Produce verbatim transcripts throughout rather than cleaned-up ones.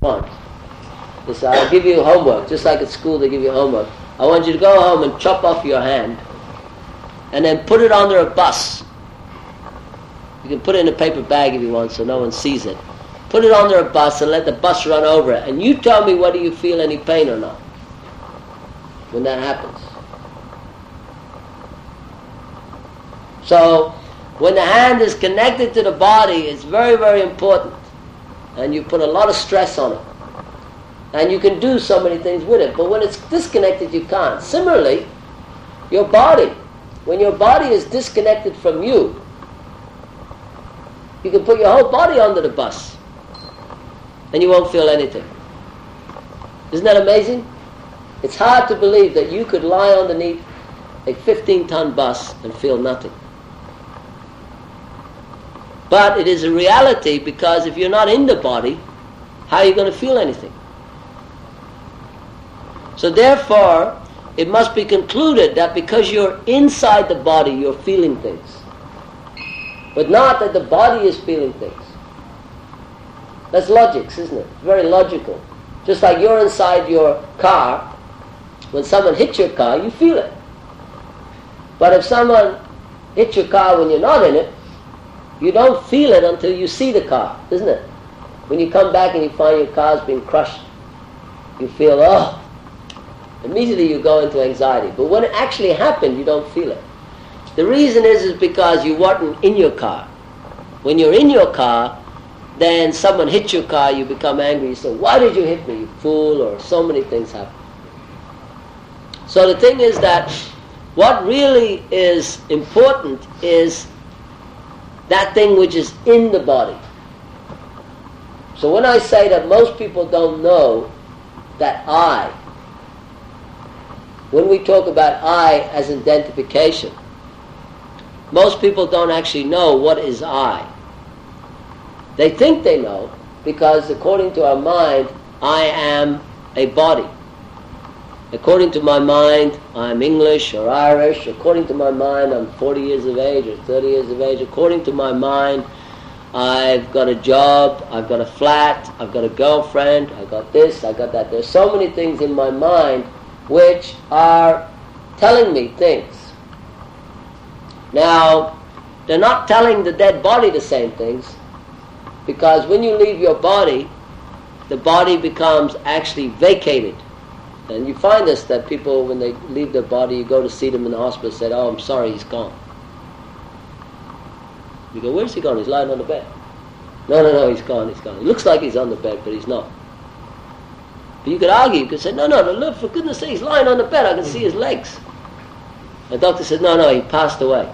want. They say, I'll give you homework, just like at school they give you homework. I want you to go home and chop off your hand and then put it under a bus. You can put it in a paper bag if you want so no one sees it. Put it under a bus and let the bus run over it. And you tell me whether you feel any pain or not when that happens. So, when the hand is connected to the body, it's very, very important. And you put a lot of stress on it. And you can do so many things with it. But when it's disconnected, you can't. Similarly, your body. When your body is disconnected from you, you can put your whole body under the bus. And you won't feel anything. Isn't that amazing? It's hard to believe that you could lie underneath a fifteen-ton bus and feel nothing. But it is a reality, because if you're not in the body, how are you going to feel anything? So therefore, it must be concluded that because you're inside the body, you're feeling things. But not that the body is feeling things. That's logics, isn't it? It's very logical. Just like you're inside your car, when someone hits your car, you feel it. But if someone hits your car when you're not in it, you don't feel it until you see the car, isn't it? When you come back and you find your car's been crushed, you feel, oh, immediately you go into anxiety. But when it actually happened, you don't feel it. The reason is, is because you weren't in your car. When you're in your car, then someone hits your car, you become angry. You say, why did you hit me, you fool? Or so many things happen. So the thing is that what really is important is that thing which is in the body. So when I say that most people don't know that I, when we talk about I as identification, most people don't actually know what is I. They think they know, because according to our mind, I am a body. According to my mind, I'm English or Irish. According to my mind, I'm forty years of age or thirty years of age. According to my mind, I've got a job, I've got a flat, I've got a girlfriend, I've got this, I've got that. There's so many things in my mind which are telling me things. Now, they're not telling the dead body the same things, because when you leave your body, the body becomes actually vacated. And you find this, that people, when they leave their body, you go to see them in the hospital, say, oh, I'm sorry, he's gone. You go, where's he gone? He's lying on the bed. No, no, no, he's gone, he's gone. It looks like he's on the bed, but he's not. But you could argue, you could say, no, no, no, look, for goodness sake, he's lying on the bed, I can see his legs. The doctor said, no, no, he passed away.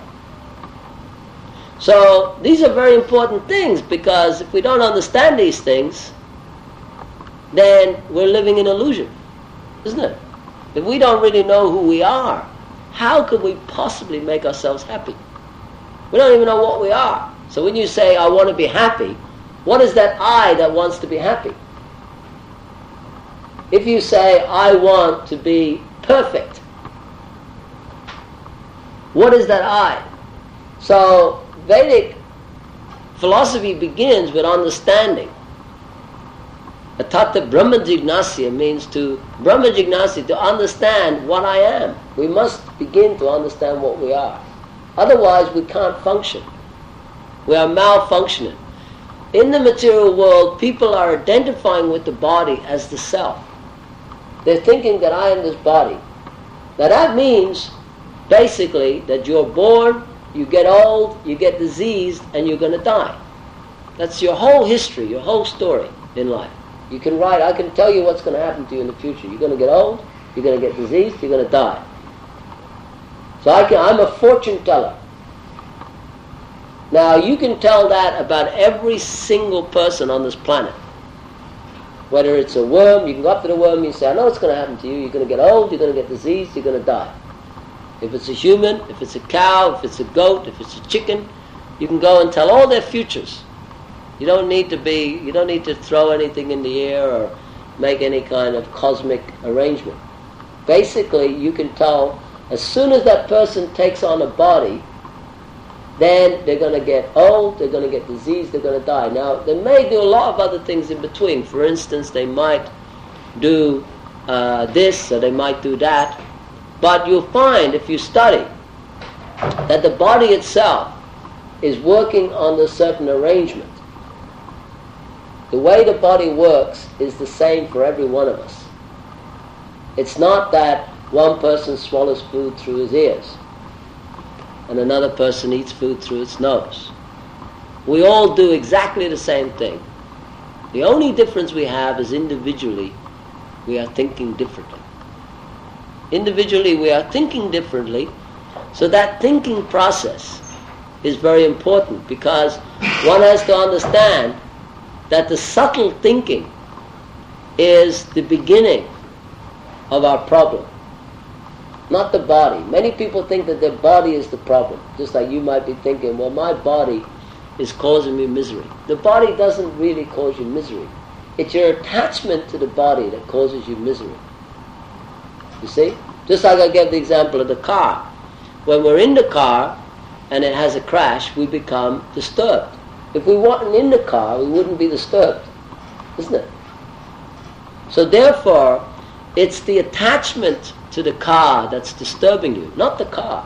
So these are very important things, because if we don't understand these things, then we're living in illusion, isn't it? If we don't really know who we are, how could we possibly make ourselves happy? We don't even know what we are. So when you say, I want to be happy, what is that I that wants to be happy? If you say, I want to be perfect, what is that I? So Vedic philosophy begins with understanding. Atata Brahma Jignasya means to, Brahma Jignasya, to understand what I am. We must begin to understand what we are. Otherwise we can't function. We are malfunctioning. In the material world, people are identifying with the body as the self. They're thinking that I am this body. Now that means, basically, that you're born, you get old, you get diseased, and you're going to die. That's your whole history, your whole story in life. You can write, I can tell you what's going to happen to you in the future. You're going to get old, you're going to get diseased, you're going to die. So I can, I'm a fortune teller. Now you can tell that about every single person on this planet. Whether it's a worm, you can go up to the worm and you say, I know what's going to happen to you. You're going to get old, you're going to get diseased, you're going to die. If it's a human, if it's a cow, if it's a goat, if it's a chicken, you can go and tell all their futures. You don't need to be, you don't need to throw anything in the air or make any kind of cosmic arrangement. Basically, you can tell, as soon as that person takes on a body, then they're going to get old, they're going to get disease, they're going to die. Now, they may do a lot of other things in between. For instance, they might do uh, this, or they might do that. But you'll find, if you study, that the body itself is working on a certain arrangement. The way the body works is the same for every one of us. It's not that one person swallows food through his ears and another person eats food through its nose. We all do exactly the same thing. The only difference we have is individually we are thinking differently. Individually we are thinking differently, so that thinking process is very important, because one has to understand that the subtle thinking is the beginning of our problem, not the body. Many people think that their body is the problem, just like you might be thinking, well, my body is causing me misery. The body doesn't really cause you misery. It's your attachment to the body that causes you misery. You see? Just like I gave the example of the car. When we're in the car and it has a crash, we become disturbed. If we weren't in the car, we wouldn't be disturbed, isn't it? So therefore, it's the attachment to the car that's disturbing you, not the car.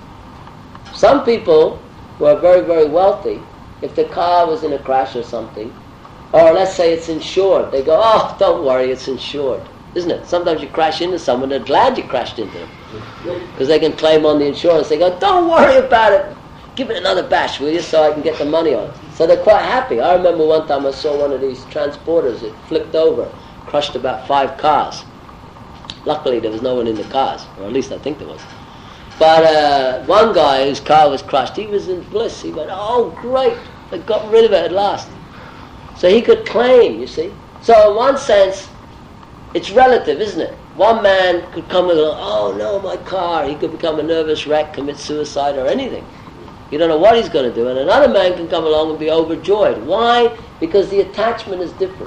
Some people who are very, very wealthy, if the car was in a crash or something, or let's say it's insured, they go, oh, don't worry, it's insured. Isn't it? Sometimes you crash into someone, they're glad you crashed into them, because they can claim on the insurance. They go, don't worry about it, give it another bash, will you, so I can get the money on it. So they're quite happy. I remember one time I saw one of these transporters, it flipped over, crushed about five cars. Luckily there was no one in the cars, or at least I think there was. But uh, one guy whose car was crushed, he was in bliss. He went, oh great, I got rid of it at last. So he could claim, you see. So in one sense, it's relative, isn't it? One man could come and go, oh no, my car. He could become a nervous wreck, commit suicide or anything. You don't know what he's going to do. And another man can come along and be overjoyed. Why? Because the attachment is different.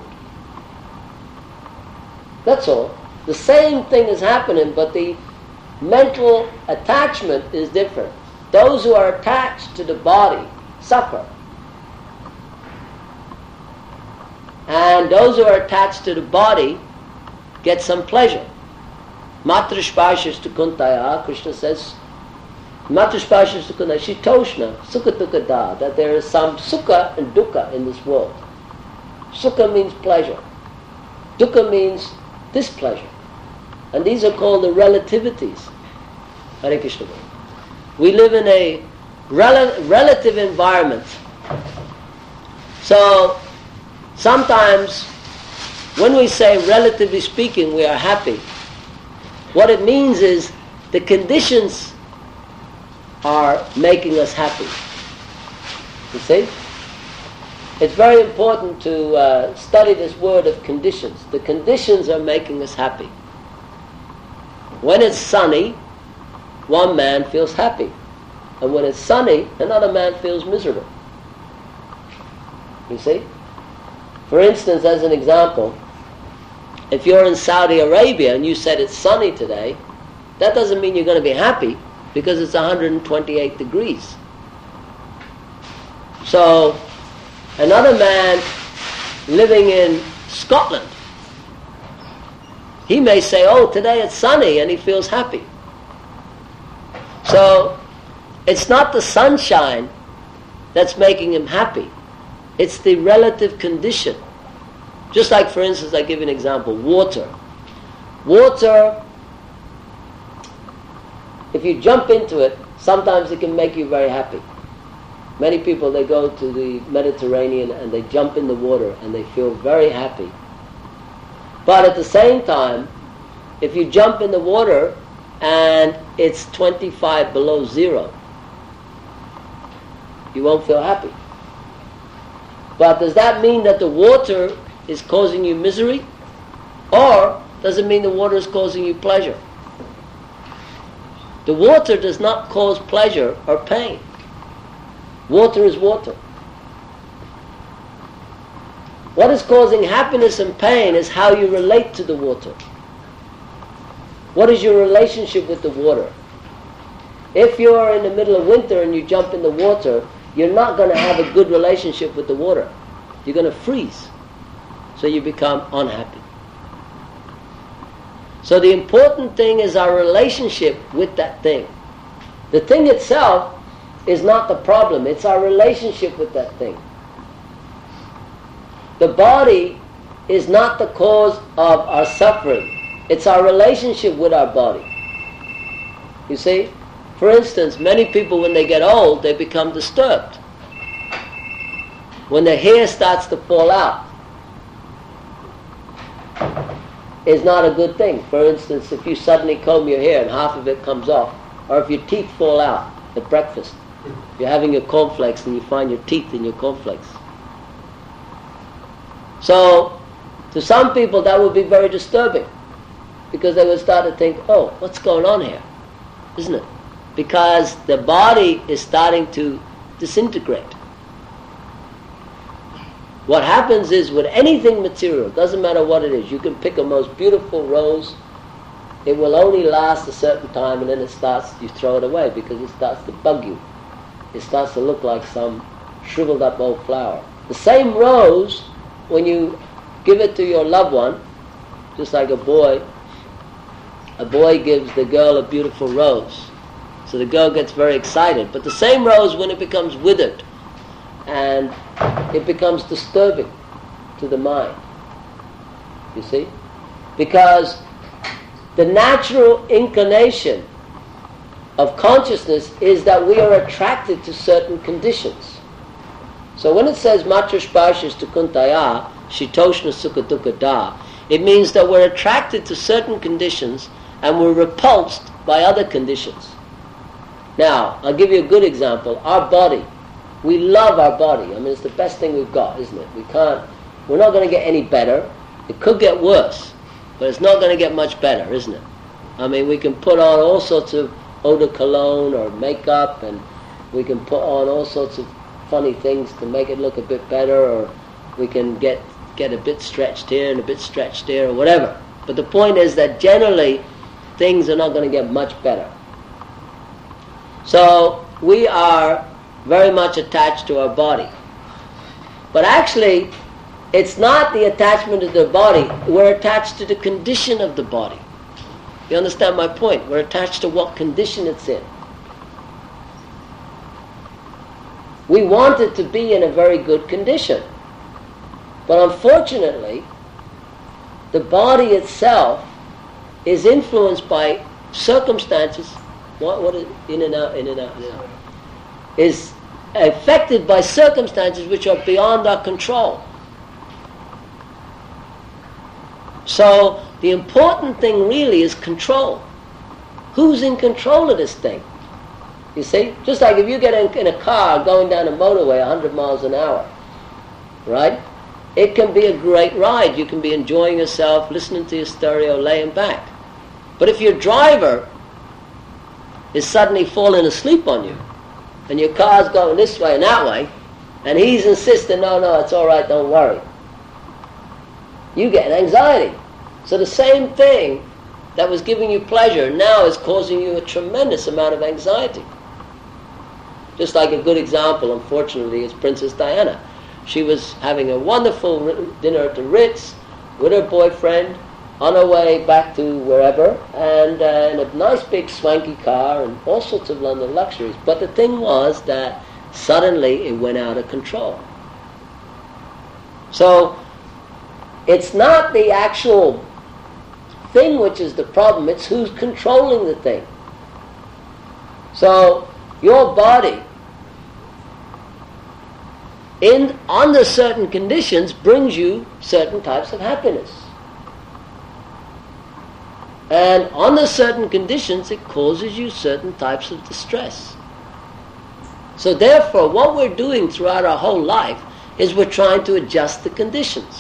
That's all. The same thing is happening, but the mental attachment is different. Those who are attached to the body suffer. And those who are attached to the body get some pleasure. Matra spashas to kuntaya, Krishna says, Matra spashas to kuntaya, shitoshna, sukha dukkha da, that there is some sukha and dukkha in this world. Sukha means pleasure. Dukkha means displeasure. And these are called the relativities. Hare Krishna. We live in a rel- relative environment. So, sometimes, when we say, relatively speaking, we are happy, what it means is the conditions are making us happy. You see? It's very important to uh, study this word of conditions. The conditions are making us happy. When it's sunny, one man feels happy. And when it's sunny, another man feels miserable. You see? For instance, as an example, if you're in Saudi Arabia and you said it's sunny today, that doesn't mean you're going to be happy, because it's one hundred twenty-eight degrees. So, another man living in Scotland, he may say, oh, today it's sunny, and he feels happy. So, it's not the sunshine that's making him happy. It's the relative condition. Just like, for instance, I give you an example, water. Water, if you jump into it, sometimes it can make you very happy. Many people, they go to the Mediterranean and they jump in the water and they feel very happy. But at the same time, if you jump in the water and it's twenty-five below zero, you won't feel happy. But does that mean that the water is causing you misery? Or does it mean the water is causing you pleasure? The water does not cause pleasure or pain. Water is water. What is causing happiness and pain is how you relate to the water. What is your relationship with the water? If you're in the middle of winter and you jump in the water, you're not going to have a good relationship with the water. You're going to freeze. So you become unhappy. So the important thing is our relationship with that thing. The thing itself is not the problem. It's our relationship with that thing. The body is not the cause of our suffering. It's our relationship with our body. You see? For instance, many people when they get old, they become disturbed. When their hair starts to fall out, it's not a good thing. For instance, if you suddenly comb your hair and half of it comes off, or if your teeth fall out at breakfast, you're having your cornflakes and you find your teeth in your cornflakes. So, to some people that would be very disturbing, because they would start to think, oh, what's going on here? Isn't it? Because the body is starting to disintegrate. What happens is with anything material, doesn't matter what it is, you can pick a most beautiful rose, it will only last a certain time and then it starts, you throw it away because it starts to bug you. It starts to look like some shriveled up old flower. The same rose, when you give it to your loved one, just like a boy, a boy gives the girl a beautiful rose. So the girl gets very excited. But the same rose, when it becomes withered, and it becomes disturbing to the mind. You see? Because the natural inclination of consciousness is that we are attracted to certain conditions. So when it says matra sparshas tukuntaya, shitoshna sukha dukkha da, it means that we're attracted to certain conditions and we're repulsed by other conditions. Now, I'll give you a good example. Our body. We love our body. I mean, it's the best thing we've got, isn't it? We can't, we're not going to get any better. It could get worse, but it's not going to get much better, isn't it? I mean, we can put on all sorts of eau de cologne or makeup, and we can put on all sorts of funny things to make it look a bit better, or we can get, get a bit stretched here and a bit stretched there, or whatever. But the point is that generally, things are not going to get much better. So, we are very much attached to our body. But actually, it's not the attachment to the body. We're attached to the condition of the body. You understand my point? We're attached to what condition it's in. We want it to be in a very good condition. But unfortunately, the body itself is influenced by circumstances. What, what is in and out, in and out, in and out. Is affected by circumstances which are beyond our control. So the important thing really is control. Who's in control of this thing? You see? Just like if you get in, in a car going down a motorway one hundred miles an hour, right? It can be a great ride. You can be enjoying yourself, listening to your stereo, laying back. But if your driver is suddenly falling asleep on you, and your car's going this way and that way, and he's insisting, no, no, it's all right, don't worry, you get anxiety. So the same thing that was giving you pleasure now is causing you a tremendous amount of anxiety. Just like a good example, unfortunately, is Princess Diana. She was having a wonderful dinner at the Ritz with her boyfriend, on her way back to wherever, and uh, in a nice big swanky car and all sorts of London luxuries. But the thing was that suddenly it went out of control. So it's not the actual thing which is the problem, it's who's controlling the thing. So your body, in under certain conditions, brings you certain types of happiness. And under certain conditions, it causes you certain types of distress. So therefore, what we're doing throughout our whole life is we're trying to adjust the conditions.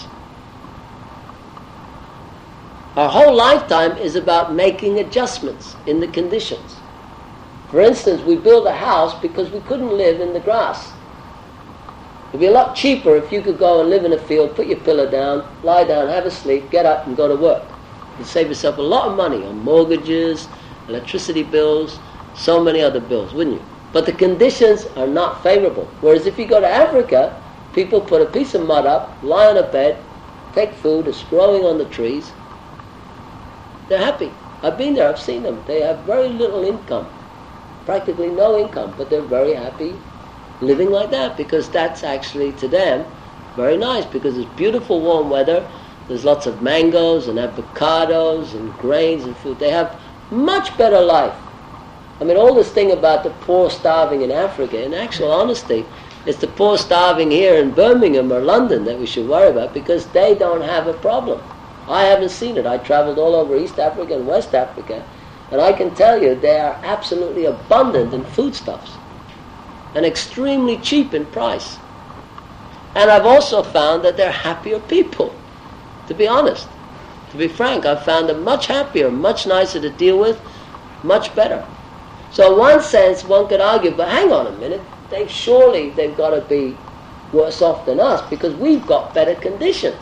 Our whole lifetime is about making adjustments in the conditions. For instance, we build a house because we couldn't live in the grass. It'd be a lot cheaper if you could go and live in a field, put your pillow down, lie down, have a sleep, get up and go to work. You save yourself a lot of money on mortgages, electricity bills, so many other bills, wouldn't you? But the conditions are not favorable. Whereas if you go to Africa, people put a piece of mud up, lie on a bed, take food, it's growing on the trees. They're happy. I've been there, I've seen them. They have very little income, practically no income, but they're very happy living like that, because that's actually, to them, very nice, because it's beautiful warm weather, there's lots of mangoes and avocados and grains and food. They have much better life. I mean, all this thing about the poor starving in Africa, in actual honesty, it's the poor starving here in Birmingham or London that we should worry about, because they don't have a problem. I haven't seen it. I traveled all over East Africa and West Africa, and I can tell you they are absolutely abundant in foodstuffs and extremely cheap in price. And I've also found that they're happier people, to be honest. To be frank, I've found them much happier, much nicer to deal with, much better. So in one sense, one could argue, but hang on a minute, they surely they've got to be worse off than us, because we've got better conditions.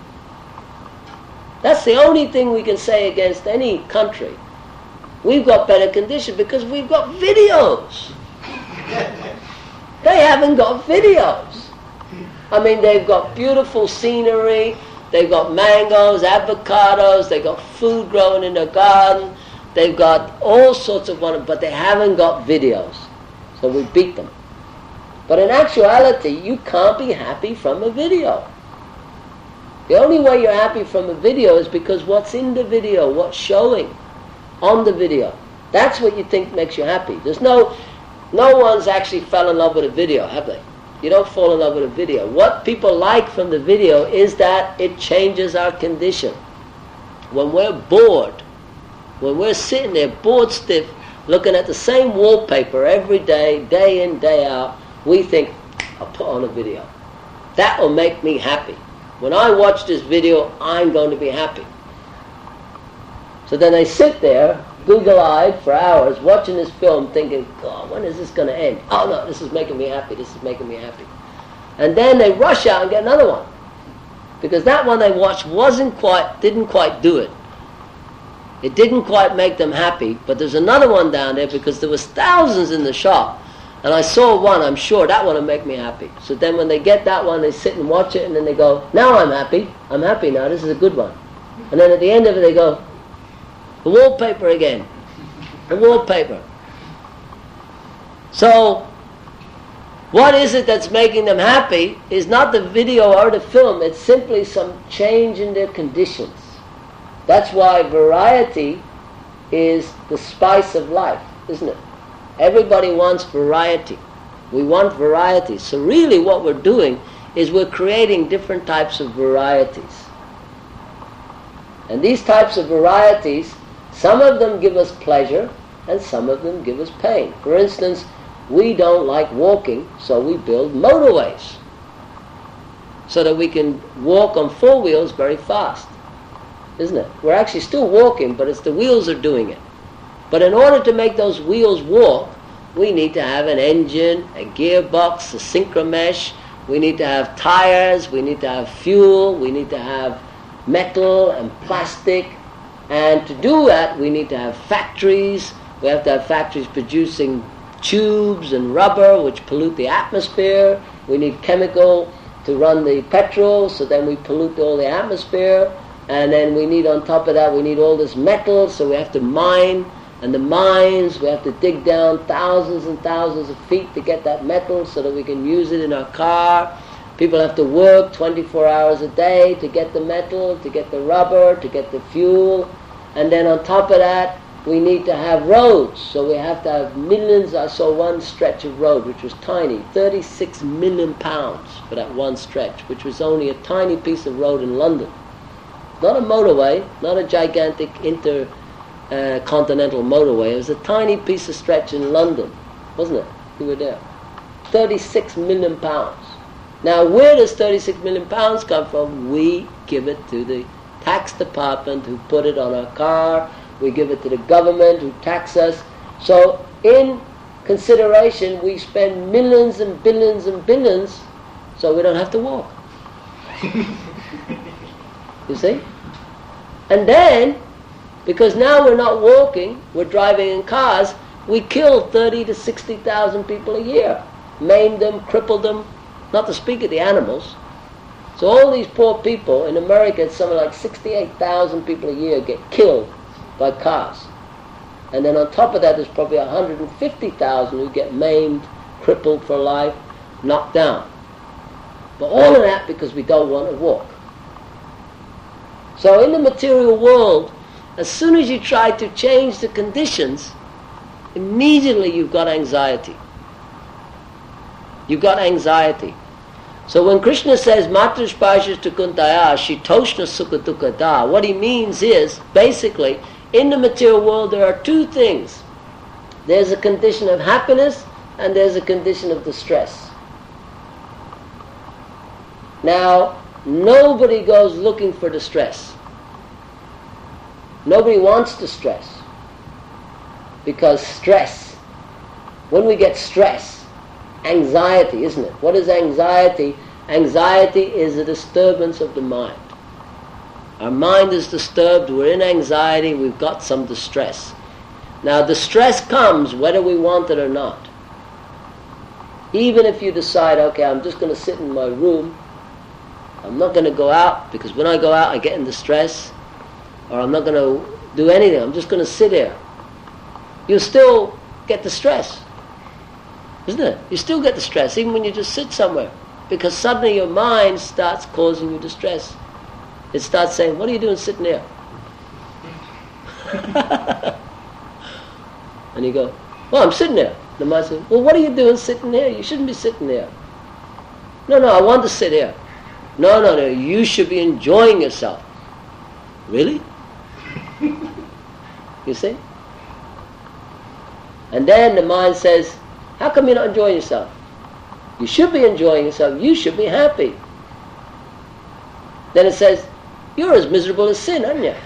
That's the only thing we can say against any country. We've got better conditions because we've got videos. They haven't got videos. I mean, they've got beautiful scenery, they've got mangoes, avocados, they've got food growing in their garden, they've got all sorts of wonderful, but they haven't got videos. So we beat them. But in actuality, you can't be happy from a video. The only way you're happy from a video is because what's in the video, what's showing on the video, that's what you think makes you happy. There's no, no one's actually fell in love with a video, have they? You don't fall in love with a video. What people like from the video is that it changes our condition. When we're bored, when we're sitting there bored stiff, looking at the same wallpaper every day, day in, day out, we think, I'll put on a video. That will make me happy. When I watch this video, I'm going to be happy. So then they sit there, Google-eyed for hours, watching this film, thinking, God, when is this going to end? Oh no, this is making me happy, this is making me happy. And then they rush out and get another one. Because that one they watched wasn't quite, didn't quite do it. It didn't quite make them happy, but there's another one down there because there was thousands in the shop. And I saw one, I'm sure that one will make me happy. So then when they get that one, they sit and watch it, and then they go, now I'm happy. I'm happy now, this is a good one. And then at the end of it they go, the wallpaper again. The wallpaper. So, what is it that's making them happy is not the video or the film, it's simply some change in their conditions. That's why variety is the spice of life, isn't it? Everybody wants variety. We want variety. So really what we're doing is we're creating different types of varieties. And these types of varieties, some of them give us pleasure and some of them give us pain. For instance, we don't like walking, so we build motorways so that we can walk on four wheels very fast, isn't it? We're actually still walking, but it's the wheels are doing it. But in order to make those wheels walk, we need to have an engine, a gearbox, a synchromesh, we need to have tires, we need to have fuel, we need to have metal and plastic, and to do that we need to have factories. We have to have factories producing tubes and rubber which pollute the atmosphere. We need chemical to run the petrol, so then we pollute all the atmosphere, and then we need, on top of that, we need all this metal, so we have to mine, and the mines, we have to dig down thousands and thousands of feet to get that metal so that we can use it in our car. People have to work twenty-four hours a day to get the metal, to get the rubber, to get the fuel, and then on top of that, we need to have roads, so we have to have millions. I saw one stretch of road which was tiny, thirty-six million pounds for that one stretch, which was only a tiny piece of road in London. Not a motorway, not a gigantic intercontinental uh, motorway, it was a tiny piece of stretch in London, wasn't it? You were there. thirty-six million pounds. Now where does thirty-six million pounds come from? We give it to the tax department who put it on our car. We give it to the government who tax us. So in consideration, we spend millions and billions and billions so we don't have to walk. You see? And then, because now we're not walking, we're driving in cars, we kill thirty to sixty thousand people a year. Maim them, cripple them, not to speak of the animals. So all these poor people, in America it's something like sixty-eight thousand people a year get killed by cars. And then on top of that there's probably one hundred fifty thousand who get maimed, crippled for life, knocked down. But all of that because we don't want to walk. So in the material world, as soon as you try to change the conditions, immediately you've got anxiety. You've got anxiety. So when Krishna says Matrish Pashish Tukuntaya Shitoshna Sukha Dukha Da, what he means is, basically, in the material world there are two things. There's a condition of happiness and there's a condition of distress. Now, nobody goes looking for distress. Nobody wants distress. Because stress, when we get stress, anxiety, isn't it? What is anxiety? Anxiety is a disturbance of the mind. Our mind is disturbed, we're in anxiety, we've got some distress. Now distress comes whether we want it or not. Even if you decide, okay, I'm just going to sit in my room, I'm not going to go out, because when I go out I get in distress, or I'm not going to do anything, I'm just going to sit here. You still get the stress, isn't it? You still get the stress, even when you just sit somewhere, because suddenly your mind starts causing you distress. It starts saying, what are you doing sitting there? And you go, well, I'm sitting there. The mind says, well, what are you doing sitting there? You shouldn't be sitting there. No, no, I want to sit here. No, no, no, you should be enjoying yourself. Really? You see? And then the mind says, how come you're not enjoying yourself? You should be enjoying yourself. You should be happy. Then it says, you're as miserable as sin, aren't you?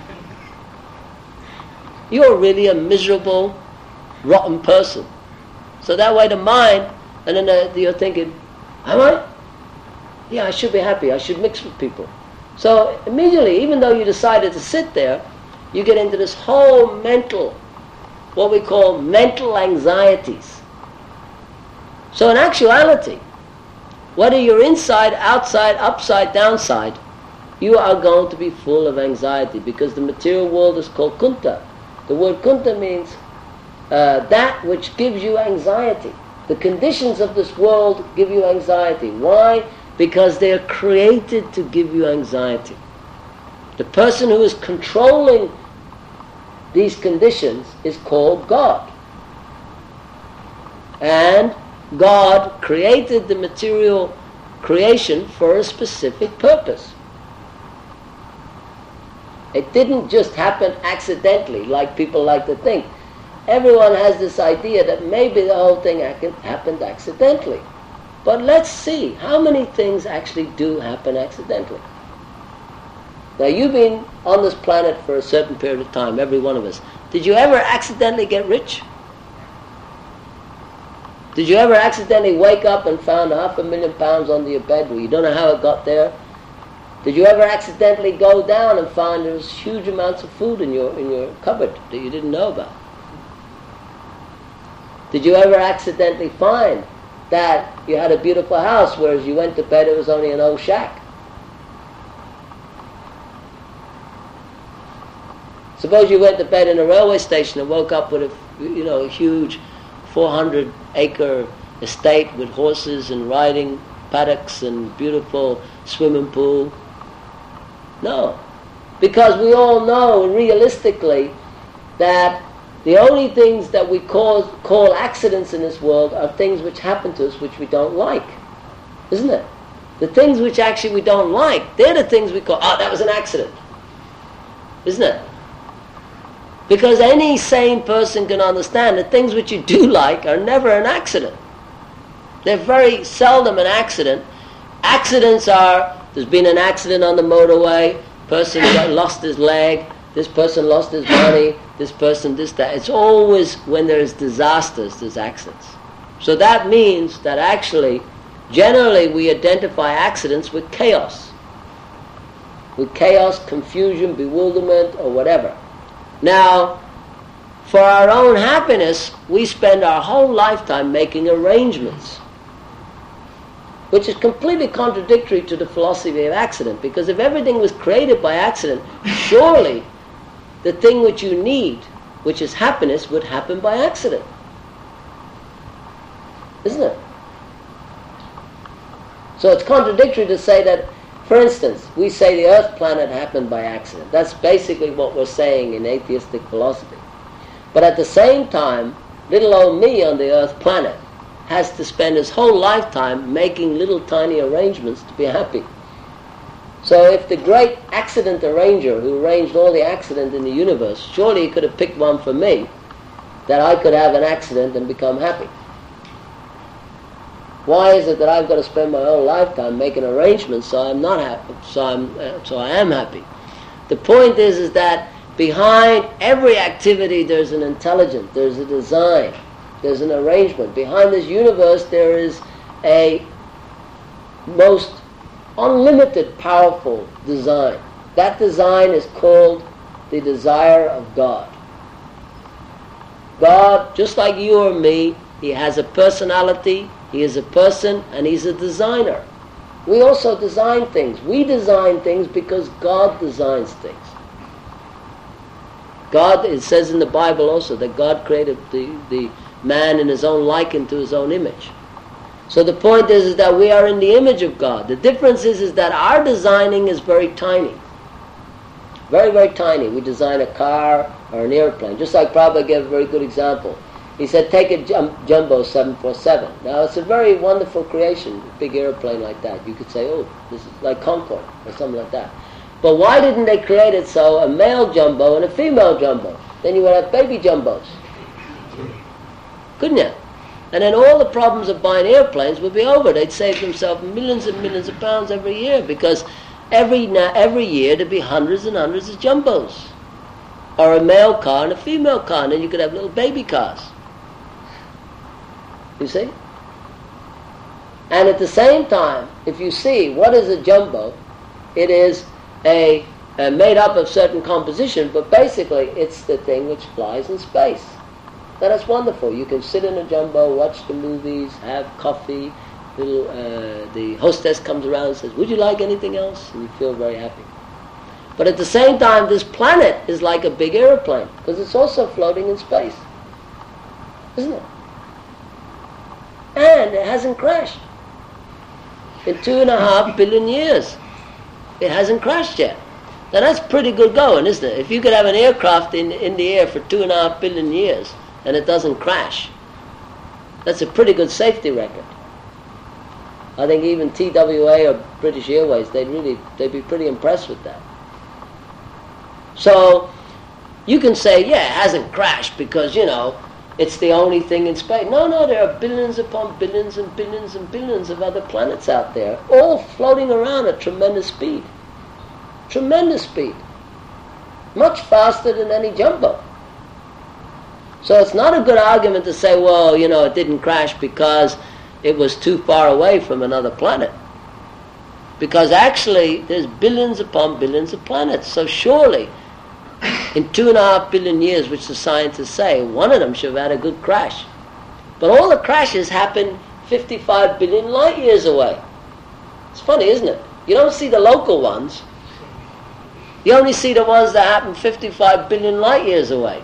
You're really a miserable, rotten person. So that way the mind, and then the, you're thinking, am I? Yeah, I should be happy. I should mix with people. So immediately, even though you decided to sit there, you get into this whole mental, what we call mental anxieties. So in actuality, whether you're inside, outside, upside, downside, you are going to be full of anxiety, because the material world is called kunta. The word kunta means uh, that which gives you anxiety. The conditions of this world give you anxiety. Why? Because they are created to give you anxiety. The person who is controlling these conditions is called God. And God created the material creation for a specific purpose. It didn't just happen accidentally, like people like to think. Everyone has this idea that maybe the whole thing happened accidentally. But let's see, how many things actually do happen accidentally? Now, you've been on this planet for a certain period of time, every one of us. Did you ever accidentally get rich? Did you ever accidentally wake up and found half a million pounds under your bed where you don't know how it got there? Did you ever accidentally go down and find there was huge amounts of food in your in your cupboard that you didn't know about? Did you ever accidentally find that you had a beautiful house, whereas you went to bed it was only an old shack? Suppose you went to bed in a railway station and woke up with a you know a huge four hundred acre estate with horses and riding paddocks and beautiful swimming pool. No, because we all know realistically that the only things that we call, call accidents in this world are things which happen to us which we don't like, isn't it? The things which actually we don't like, they're the things we call, oh, that was an accident, isn't it? Because any sane person can understand that things which you do like are never an accident. They're very seldom an accident. Accidents are, there's been an accident on the motorway, person got lost his leg, this person lost his money, this person this, that. It's always when there's disasters, there's accidents. So that means that actually, generally we identify accidents with chaos. With chaos, confusion, bewilderment, or whatever. Now, for our own happiness, we spend our whole lifetime making arrangements, which is completely contradictory to the philosophy of accident, because if everything was created by accident, surely the thing which you need, which is happiness, would happen by accident. Isn't it? So it's contradictory to say that, for instance, we say the Earth planet happened by accident. That's basically what we're saying in atheistic philosophy. But at the same time, little old me on the Earth planet has to spend his whole lifetime making little tiny arrangements to be happy. So if the great accident arranger who arranged all the accident in the universe, surely he could have picked one for me, that I could have an accident and become happy. Why is it that I've got to spend my whole lifetime making arrangements so I'm not happy, so I'm uh, so I am happy? The point is, is that behind every activity there's an intelligence, there's a design, there's an arrangement. Behind this universe there is a most unlimited, powerful design. That design is called the desire of God. God, just like you or me, he has a personality, he is a person, and he's a designer. We also design things. We design things because God designs things. God, it says in the Bible also that God created the, the man in his own likeness to his own image. So the point is, is that we are in the image of God. The difference is, is that our designing is very tiny. Very, very tiny. We design a car or an airplane. Just like Prabhupada gave a very good example. He said, take a jum- Jumbo seven forty-seven. Now, it's a very wonderful creation, a big airplane like that. You could say, oh, this is like Concorde or something like that. But why didn't they create it so a male Jumbo and a female Jumbo? Then you would have baby Jumbos. Couldn't you? And then all the problems of buying airplanes would be over. They'd save themselves millions and millions of pounds every year, because every na- every year there'd be hundreds and hundreds of Jumbos. Or a male car and a female car, and then you could have little baby cars. You see? And at the same time, if you see, what is a Jumbo? It is a, a made up of certain composition, but basically it's the thing which flies in space. Now that's wonderful. You can sit in a Jumbo, watch the movies, have coffee. Little, uh, the hostess comes around and says, would you like anything else? And you feel very happy. But at the same time, this planet is like a big airplane, because it's also floating in space. Isn't it? And it hasn't crashed. In two and a half billion years, it hasn't crashed yet. Now that's pretty good going, isn't it? If you could have an aircraft in, in the air for two and a half billion years and it doesn't crash, that's a pretty good safety record. I think even T W A or British Airways, they'd really, they'd be pretty impressed with that. So you can say, yeah, it hasn't crashed because, you know, it's the only thing in space. No, no, there are billions upon billions and billions and billions of other planets out there, all floating around at tremendous speed. Tremendous speed. Much faster than any Jumbo. So it's not a good argument to say, well, you know, it didn't crash because it was too far away from another planet. Because actually, there's billions upon billions of planets. So surely, in two and a half billion years, which the scientists say, one of them should have had a good crash. But all the crashes happen fifty-five billion light years away. It's funny, isn't it? You don't see the local ones. You only see the ones that happen fifty-five billion light years away.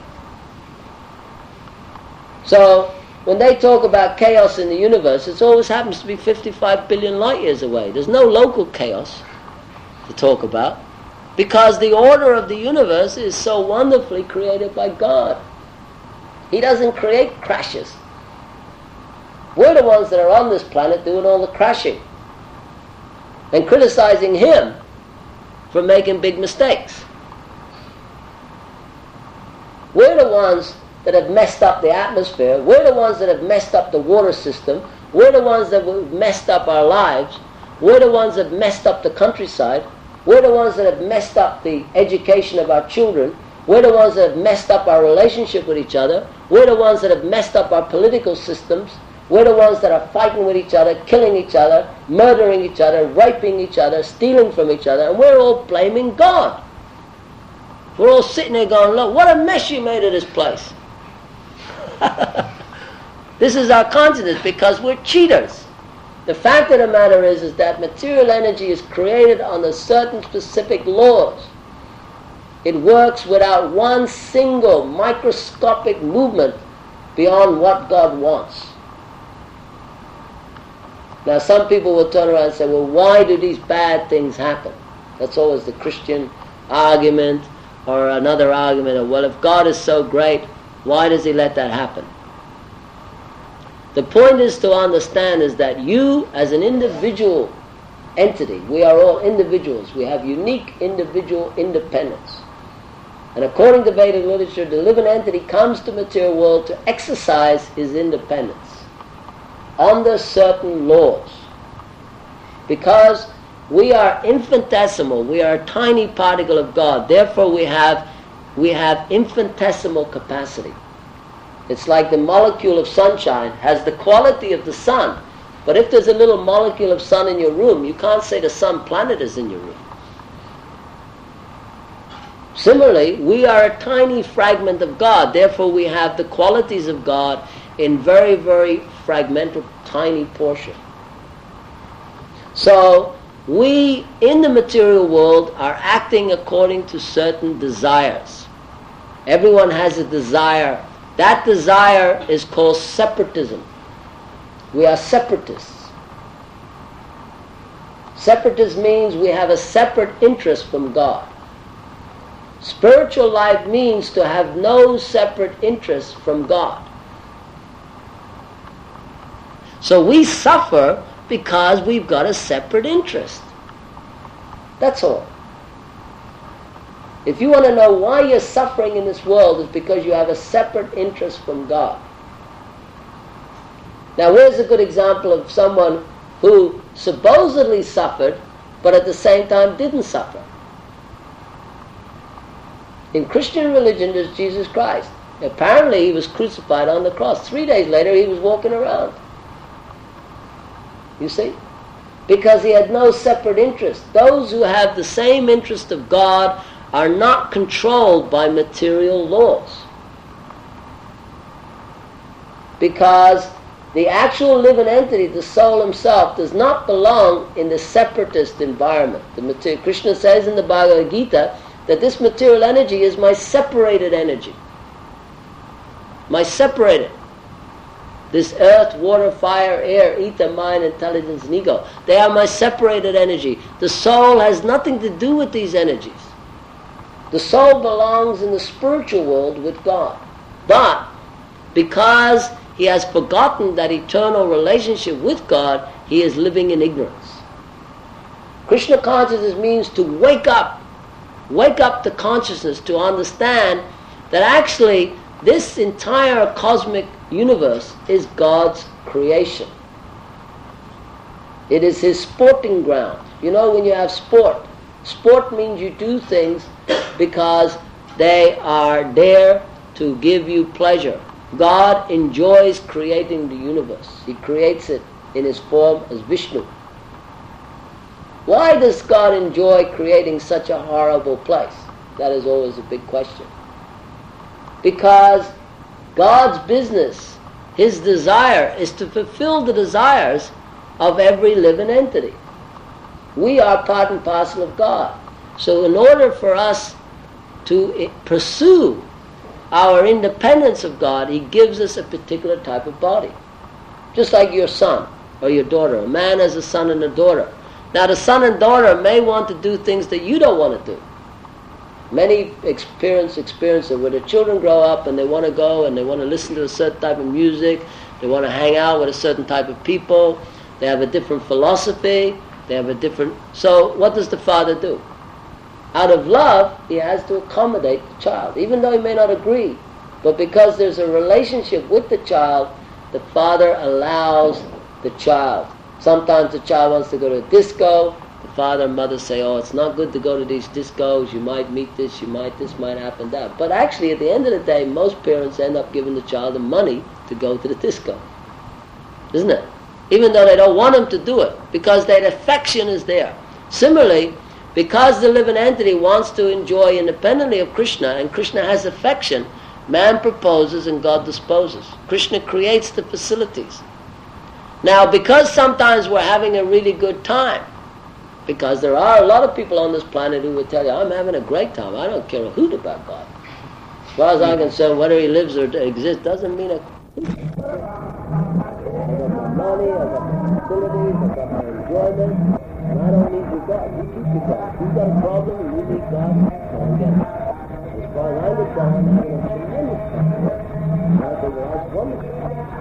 So, when they talk about chaos in the universe, it always happens to be fifty-five billion light years away. There's no local chaos to talk about, because the order of the universe is so wonderfully created by God. He doesn't create crashes. We're the ones that are on this planet doing all the crashing and criticizing him for making big mistakes. We're the ones that have messed up the atmosphere. We're the ones that have messed up the water system. We're the ones that have messed up our lives. We're the ones that have messed up the countryside. We're the ones that have messed up the education of our children. We're the ones that have messed up our relationship with each other. We're the ones that have messed up our political systems. We're the ones that are fighting with each other, killing each other, murdering each other, raping each other, stealing from each other, and we're all blaming God. We're all sitting there going, look, what a mess you made of this place. This is our consciousness because we're cheaters. The fact of the matter is, is that material energy is created under certain specific laws. It works without one single microscopic movement beyond what God wants. Now some people will turn around and say, well, why do these bad things happen? That's always the Christian argument, or another argument of, well, if God is so great, why does he let that happen? The point is to understand is that you as an individual entity, we are all individuals, we have unique individual independence. And according to Vedic literature, the living entity comes to material world to exercise his independence under certain laws. Because we are infinitesimal, we are a tiny particle of God, therefore we have we have infinitesimal capacity. It's like the molecule of sunshine has the quality of the sun, but if there's a little molecule of sun in your room, you can't say the sun planet is in your room. Similarly, we are a tiny fragment of God, therefore we have the qualities of God in very, very fragmented, tiny portion. So, we in the material world are acting according to certain desires. Everyone has a desire. That desire is called separatism. We are separatists. Separatist means we have a separate interest from God. Spiritual life means to have no separate interest from God. So we suffer because we've got a separate interest. That's all. If you want to know why you're suffering in this world, it's because you have a separate interest from God. Now, where's a good example of someone who supposedly suffered, but at the same time didn't suffer? In Christian religion, there's Jesus Christ. Apparently, he was crucified on the cross. Three days later, he was walking around. You see? Because he had no separate interest. Those who have the same interest of God are not controlled by material laws. Because the actual living entity, the soul himself, does not belong in the separatist environment. The material, Krishna says in the Bhagavad Gita that this material energy is my separated energy. My separated. This earth, water, fire, air, ether, mind, intelligence, and ego. They are my separated energy. The soul has nothing to do with these energies. The soul belongs in the spiritual world with God. But because he has forgotten that eternal relationship with God, he is living in ignorance. Krishna consciousness means to wake up. Wake up to consciousness to understand that actually this entire cosmic universe is God's creation. It is his sporting ground. You know, when you have sport, sport means you do things because they are there to give you pleasure. God enjoys creating the universe. He creates it in his form as Vishnu. Why does God enjoy creating such a horrible place? That is always a big question. Because God's business, his desire, is to fulfill the desires of every living entity. We are part and parcel of God. So in order for us to pursue our independence of God, he gives us a particular type of body. Just like your son or your daughter. A man has a son and a daughter. Now the son and daughter may want to do things that you don't want to do. Many experience experience it where the children grow up and they want to go and they want to listen to a certain type of music, they want to hang out with a certain type of people, they have a different philosophy, they have a different... So what does the father do? Out of love, he has to accommodate the child, even though he may not agree. But because there's a relationship with the child, the father allows the child. Sometimes the child wants to go to a disco. The father and mother say, oh, it's not good to go to these discos. You might meet this, you might, this might happen, that. But actually, at the end of the day, most parents end up giving the child the money to go to the disco. Isn't it? Even though they don't want him to do it, because that affection is there. Similarly, because the living entity wants to enjoy independently of Krishna, and Krishna has affection, Man proposes and God disposes. Krishna creates the facilities. Now, because sometimes we're having a really good time, because there are a lot of people on this planet who will tell you, I'm having a great time, I don't care a hoot about God. As far as I'm concerned, whether he lives or exists doesn't mean a hoot. I got my money, I got my facilities, I got my enjoyment, and I don't need your God. You keep your God. If you've got a problem and you need God, go and get it. As far as I'm concerned, I'm having a tremendous time. And I think that's wonderful.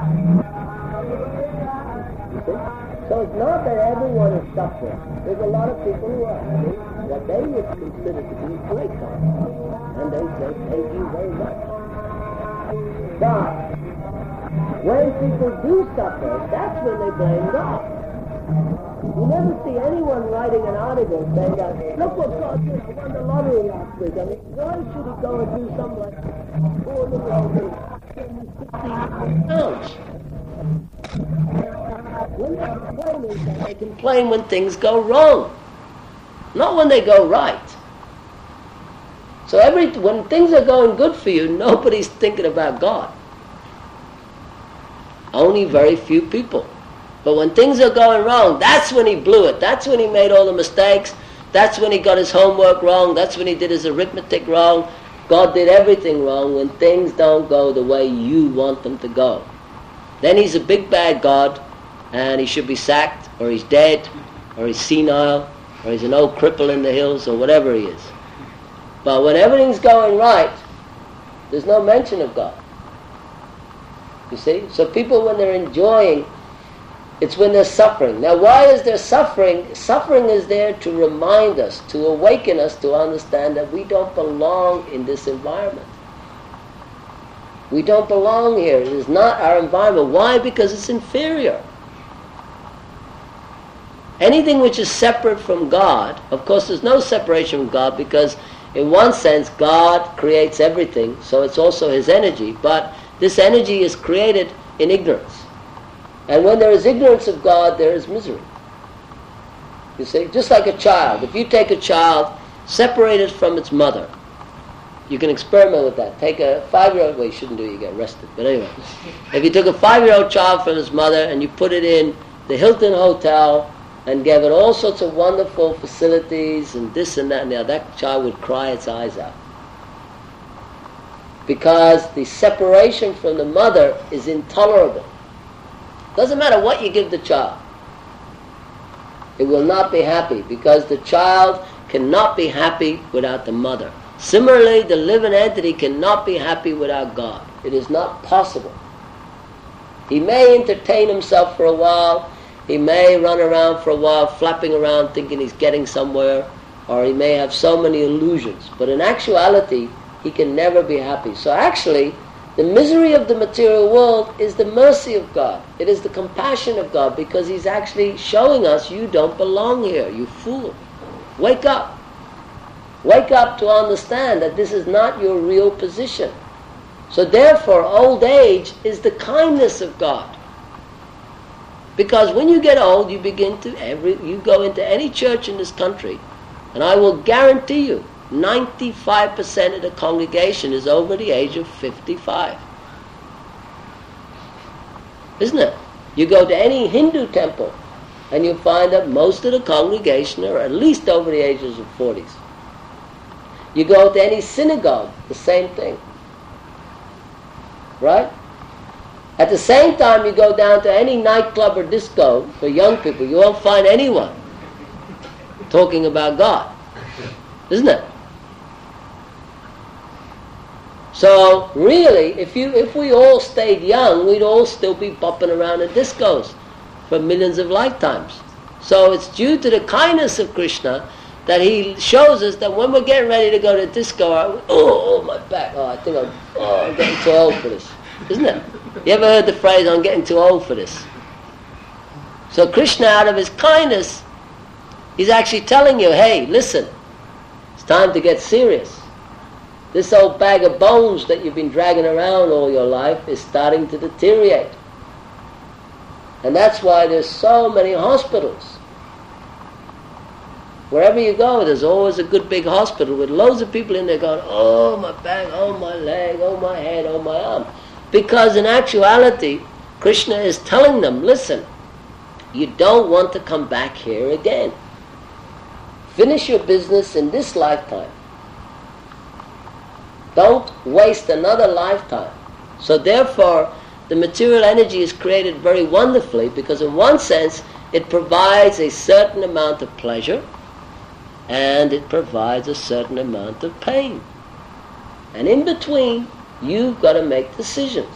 You see? So it's not that everyone is suffering. There's a lot of people who are having what they would consider to be a great time. And they say, thank you very much. But when people do suffer, that's when they blame God. You never see anyone writing an article saying that, look what God did, I won the lottery last week. I mean, why should he go and do something like poor little old thing, give me fifteen pounds? When they complain, is that they complain when things go wrong, not when they go right. So every when things are going good for you, nobody's thinking about God. Only very few people. But when things are going wrong, that's when he blew it. That's when he made all the mistakes. That's when he got his homework wrong. That's when he did his arithmetic wrong. God did everything wrong when things don't go the way you want them to go. Then he's a big bad God, and he should be sacked, or he's dead, or he's senile, or he's an old cripple in the hills, or whatever he is. But when everything's going right, there's no mention of God. You see? So people, when they're enjoying, it's when they're suffering. Now, why is there suffering? Suffering is there to remind us, to awaken us to understand that we don't belong in this environment. We don't belong here. It is not our environment. Why? Because it's inferior. Anything which is separate from God, of course there's no separation from God, because in one sense God creates everything, so it's also his energy, but this energy is created in ignorance. And when there is ignorance of God, there is misery. You see, just like a child. If you take a child, separate it from its mother, you can experiment with that. Take a five-year-old, well, you shouldn't do it, you get arrested. But anyway, if you took a five-year-old child from his mother and you put it in the Hilton Hotel and gave it all sorts of wonderful facilities and this and that and that, that child would cry its eyes out. Because the separation from the mother is intolerable. Doesn't matter what you give the child. It will not be happy, because the child cannot be happy without the mother. Similarly, the living entity cannot be happy without God. It is not possible. He may entertain himself for a while. He may run around for a while, flapping around, thinking he's getting somewhere, or he may have so many illusions. But in actuality, he can never be happy. So actually, the misery of the material world is the mercy of God. It is the compassion of God, because he's actually showing us, you don't belong here, you fool. Wake up. Wake up to understand that this is not your real position. So therefore, old age is the kindness of God. Because when you get old, you begin to, every you go into any church in this country, and I will guarantee you, ninety-five percent of the congregation is over the age of fifty-five. Isn't it? You go to any Hindu temple, and you find that most of the congregation are at least over the ages of forties. You go to any synagogue, the same thing. Right? At the same time, you go down to any nightclub or disco for young people, you won't find anyone talking about God. Isn't it? So, really, if you if we all stayed young, we'd all still be bopping around in discos for millions of lifetimes. So it's due to the kindness of Krishna that he shows us that when we're getting ready to go to disco, oh, oh my back, oh, I think I'm, oh, I'm getting too old for this. Isn't it? You ever heard the phrase, I'm getting too old for this? So Krishna, out of his kindness, he's actually telling you, hey, listen, it's time to get serious. This old bag of bones that you've been dragging around all your life is starting to deteriorate. And that's why there's so many hospitals. Wherever you go, there's always a good big hospital with loads of people in there going, oh, my back, oh, my leg, oh, my head, oh, my arm. Because in actuality, Krishna is telling them, listen, you don't want to come back here again. Finish your business in this lifetime. Don't waste another lifetime. So therefore, the material energy is created very wonderfully, because in one sense, it provides a certain amount of pleasure, and it provides a certain amount of pain. And in between, you've got to make decisions.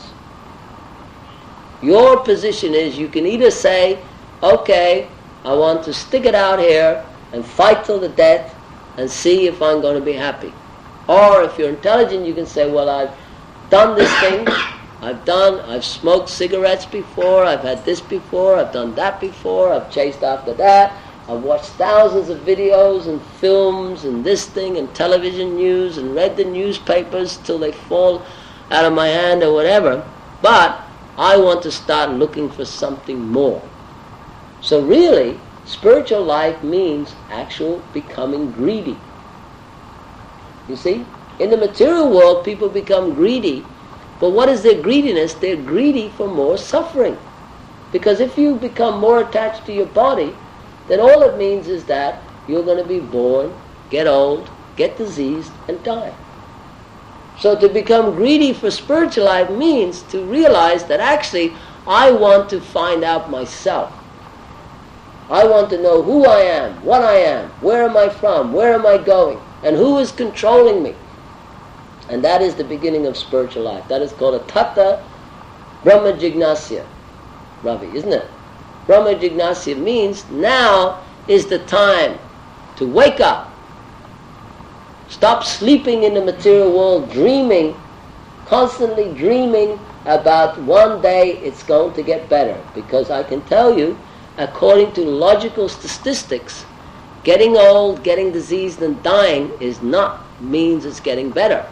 Your position is, you can either say, okay, I want to stick it out here and fight till the death and see if I'm going to be happy. Or if you're intelligent, you can say, well, I've done this thing, I've done, I've smoked cigarettes before, I've had this before, I've done that before, I've chased after that, I've watched thousands of videos and films and this thing and television news and read the newspapers till they fall out of my hand or whatever, but I want to start looking for something more. So really, spiritual life means actual becoming greedy. You see? In the material world, people become greedy. But what is their greediness? They're greedy for more suffering. Because if you become more attached to your body, then all it means is that you're going to be born, get old, get diseased, and die. So to become greedy for spiritual life means to realize that actually I want to find out myself. I want to know who I am, what I am, where am I from, where am I going, and who is controlling me. And that is the beginning of spiritual life. That is called a Tata Brahma Jignasya, Ravi, isn't it? Brahma Jignasya means now is the time to wake up. Stop sleeping in the material world, dreaming, constantly dreaming about one day it's going to get better. Because I can tell you, according to logical statistics, getting old, getting diseased and dying is not means it's getting better.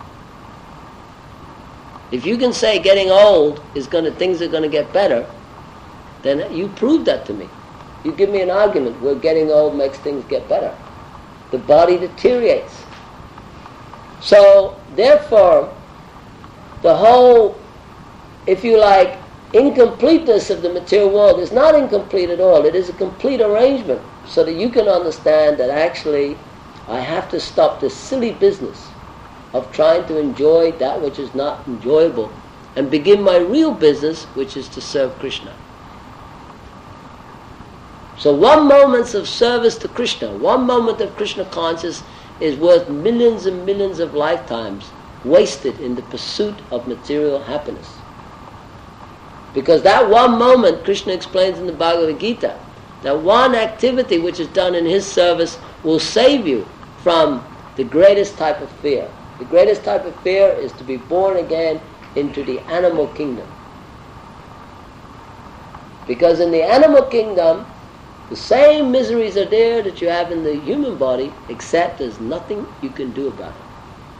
If you can say getting old is going to, things are going to get better, then you prove that to me. You give me an argument where getting old makes things get better. The body deteriorates. So, therefore, the whole, if you like, incompleteness of the material world is not incomplete at all. It is a complete arrangement so that you can understand that actually I have to stop this silly business of trying to enjoy that which is not enjoyable and begin my real business, which is to serve Krishna. So one moment of service to Krishna, one moment of Krishna consciousness is worth millions and millions of lifetimes wasted in the pursuit of material happiness. Because that one moment, Krishna explains in the Bhagavad Gita, that one activity which is done in his service will save you from the greatest type of fear. The greatest type of fear is to be born again into the animal kingdom. Because in the animal kingdom, the same miseries are there that you have in the human body, except there's nothing you can do about it.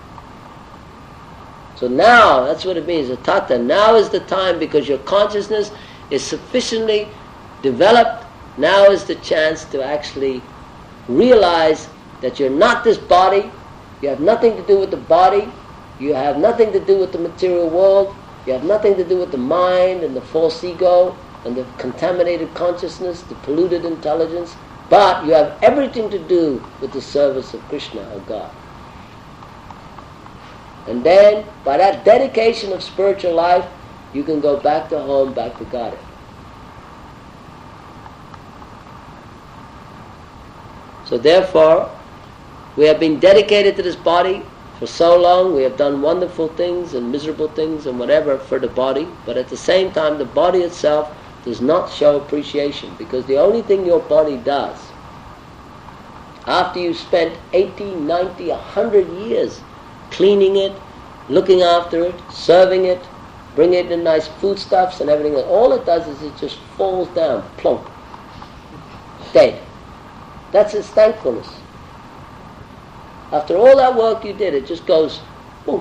So now, that's what it means, a tata. Now is the time, because your consciousness is sufficiently developed. Now is the chance to actually realize that you're not this body. You have nothing to do with the body. You have nothing to do with the material world. You have nothing to do with the mind and the false ego and the contaminated consciousness, the polluted intelligence. But you have everything to do with the service of Krishna or God. And then, by that dedication of spiritual life, you can go back to home, back to Godhead. So therefore, we have been dedicated to this body for so long. We have done wonderful things and miserable things and whatever for the body. But at the same time, the body itself does not show appreciation. Because the only thing your body does, after you've spent eighty, ninety, one hundred years cleaning it, looking after it, serving it, bringing it in nice foodstuffs and everything, all it does is it just falls down, plump, dead. That's its thankfulness. After all that work you did, it just goes, boom.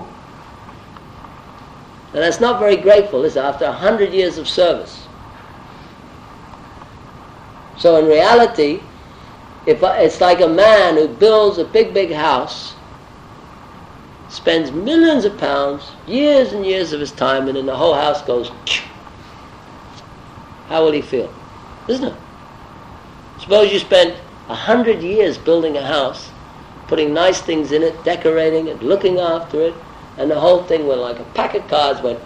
And that's not very grateful, is it, after a hundred years of service. So in reality, If I, it's like a man who builds a big, big house, spends millions of pounds, years and years of his time, and then the whole house goes, how will he feel? Isn't it? Suppose you spent a hundred years building a house, putting nice things in it, decorating it, looking after it, and the whole thing went like a pack of cards went.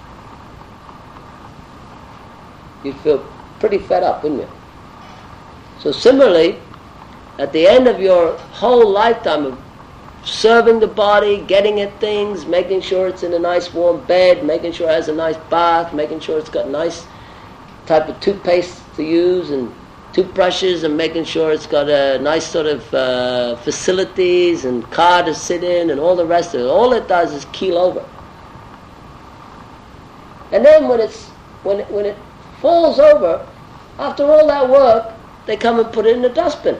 You'd feel pretty fed up, wouldn't you? So similarly, at the end of your whole lifetime of serving the body, getting it things, making sure it's in a nice warm bed, making sure it has a nice bath, making sure it's got nice type of toothpaste to use and toothbrushes, and making sure it's got a nice sort of uh, facilities and car to sit in and all the rest of it. All it does is keel over. And then when it's when it, when it falls over, after all that work, they come and put it in the dustbin.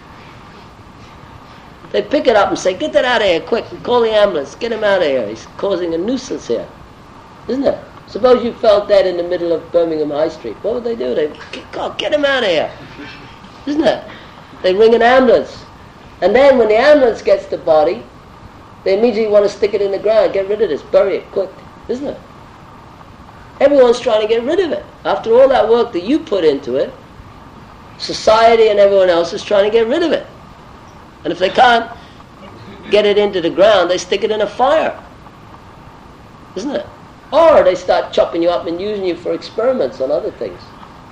They pick it up and say, get that out of here, quick, call the ambulance, get him out of here, he's causing a nuisance here. Isn't it? Suppose you fell dead in the middle of Birmingham High Street. What would they do? They'd God, get him out of here. Isn't it? They ring an ambulance. And then when the ambulance gets the body, they immediately want to stick it in the ground, get rid of this, bury it, quick. Isn't it? Everyone's trying to get rid of it. After all that work that you put into it, society and everyone else is trying to get rid of it. And if they can't get it into the ground, they stick it in a fire. Isn't it? Or they start chopping you up and using you for experiments on other things.